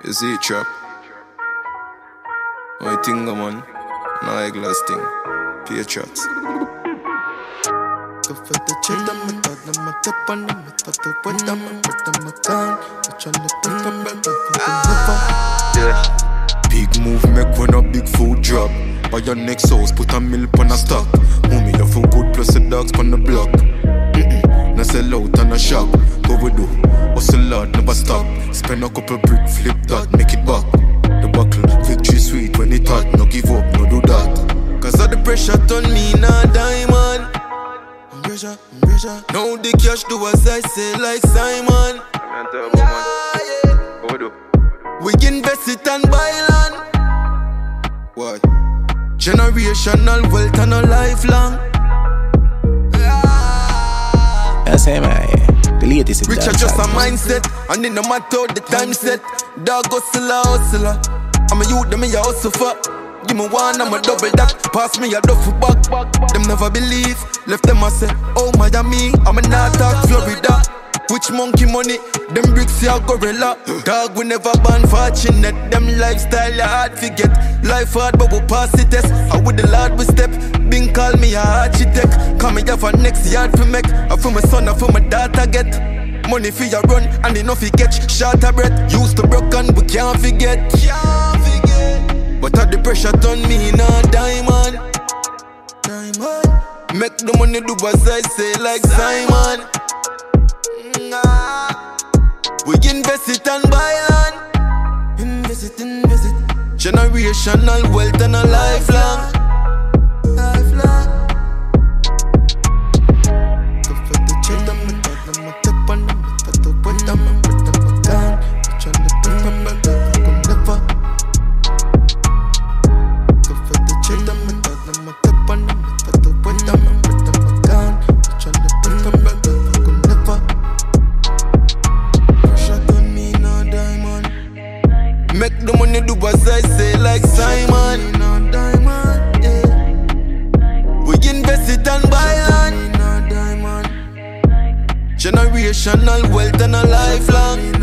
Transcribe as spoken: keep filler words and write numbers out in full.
You see it, trap? I think, man. No eyeglass thing. Patriots. Go for the check, I'm a thought, I'm a tip on them, I thought the wet, I'm a put them a gun. I'm trying to put them back, I'm Yeah. Big move, make when a big food drop. By your next house, put a milk on a stock. Mommy, you feel good, plus the dogs on the block. Mm-mm, now sell out and a shop. Go we do, hustle hard, never stop. Spend a couple brick, flip that, make it back. The buckle, victory sweet when it hot. No give up, no do that. Cause of the pressure turn me now diamond. I'm pressure, I'm pressure. Now the cash do as I say like Simon. Yeah, yeah. What we do? We invest it and buy land. Why? Generational wealth and a lifelong. That's him, man. The latest Rich are just a mindset, and it no matter the time set. Dog hustler, hustler. I'm a youth, them a hustle for. Give me one, I'm a double that. Pass me a duffel back. Them never believe, left them a say, oh Miami, I'm a not talk Florida. Which monkey money? Them bricks ya gorilla. Dog we never ban fortunate. Them lifestyle ya hard forget. Life hard but we pass the test. I with the Lord we step. Bing call me a architect. Come me for next yard for make. I for my son, I for my daughter get. Money for your run and enough you catch. Short a breath. Used to broke and we can't forget. Can't forget. But all the pressure turn me in a diamond. Diamond. Make the money do as I say like Simon. We invest it and buy land. Invest it, invest it. Generational wealth and a lifelong. Lifelong. Go for the check, I'm a thought, I'm a tip on them, I thought the wet, I'm a put them a gun. I'm trying to put them back, I'm never. Go for the check, I'm a thought, I'm a tip on them, I thought the wet, I'm a put them a gun. I'm trying to put them back, I'm never. Make the money do as I say like Simon. Yeah. We invest it and buy land. Generational wealth and a lifelong.